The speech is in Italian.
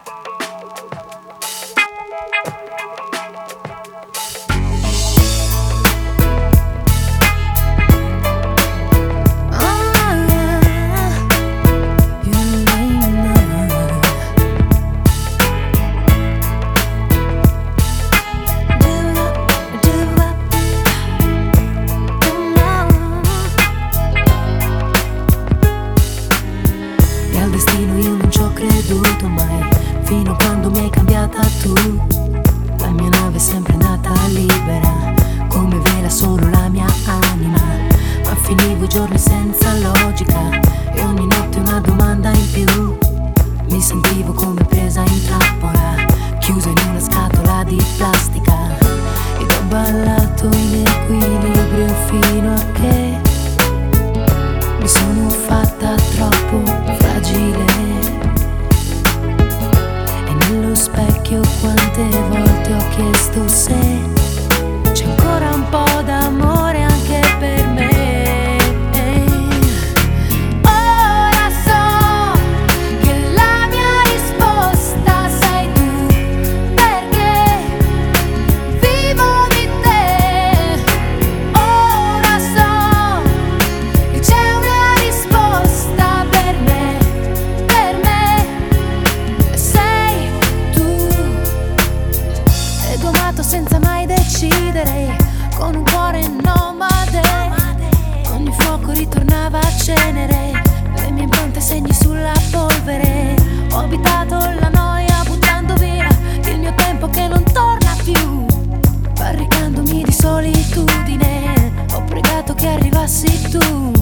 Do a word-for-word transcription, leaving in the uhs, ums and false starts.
Io non ci ho creduto mai, fino a quando mi hai cambiata tu. La mia nave è sempre andata libera, come vela solo la mia anima. Ma finivo i giorni senza logica e ogni notte una domanda in più. Mi sentivo come presa in trappola, chiusa in una scatola di plastica. Ed ho ballato in equilibrio fino a che mi sono fatta troppo fragile. E nello specchio quante volte ho chiesto se c'è ancora un po' d'amore anche per me. Ora so che la mia risposta sei tu, perché vivo di te. Ora so che c'è una risposta per me, per me, e sei tu. Ed ho amato senza mai decidere, con un cuore nomade. Ogni fuoco ritornava a cenere, le mie impronte segni sulla polvere. Ho abitato la noia buttando via il mio tempo che non torna più, barricandomi di solitudine. Ho pregato che arrivassi tu.